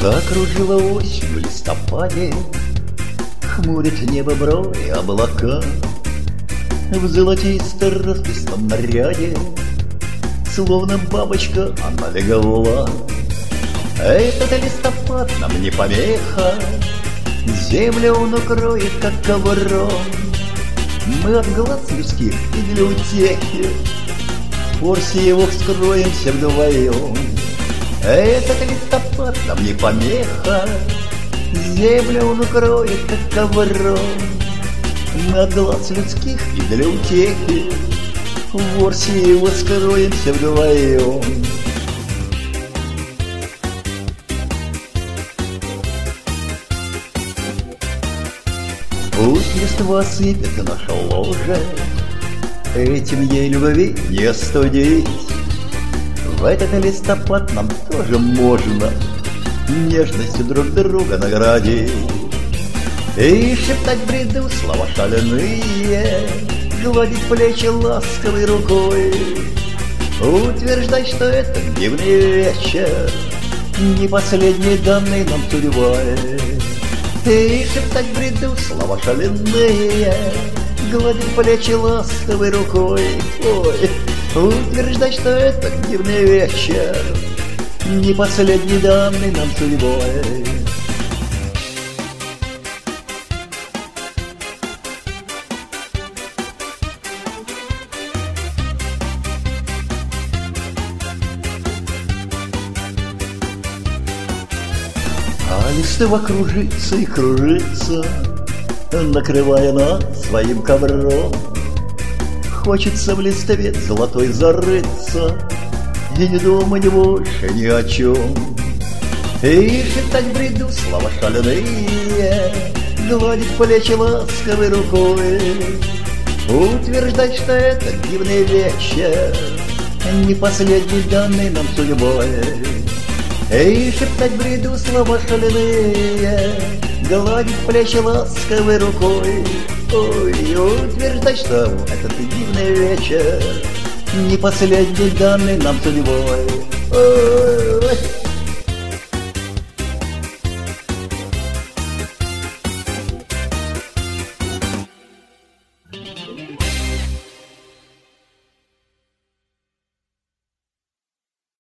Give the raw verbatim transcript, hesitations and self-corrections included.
Закружила осень в листопаде, хмурит небо брови облака. В золотисто-расписном наряде, словно бабочка, она легла. Этот листопад нам не помеха, землю он укроет, как ковром. Мы от глаз людских и для утехи в форсе его вскроемся вдвоем. Этот листопад нам не помеха, землю он укроет, как ковром. Мы от глаз людских и для утехи в форсе его скроемся вдвоем. Пусть листва сыпет наше ложе, этим ей любви не остудить. В этот листопад нам тоже можно нежностью друг друга наградить. И шептать в бреду слова шаленые, гладить плечи ласковой рукой, утверждать, что это дивный вечер, не последний данный нам судьбой. И шептать в бреду слова шаленые, гладить плечи ласковой рукой, ой, утверждать, что это дивный вечер, не последний данный нам судьбой. А листва кружится и кружится, накрывая нас своим ковром. Хочется в листве золотой зарыться и не думать больше ни о чем. И шептать в бреду слова шаленые, гладить плечи ласковой рукой, утверждать, что это дивный вечер, не последний данный нам судьбой. И шептать в бреду слова шаленые, гладить плечи ласковой рукой, ой, утверждать, что этот дивный вечер, не последний данный нам судьбой. Ой.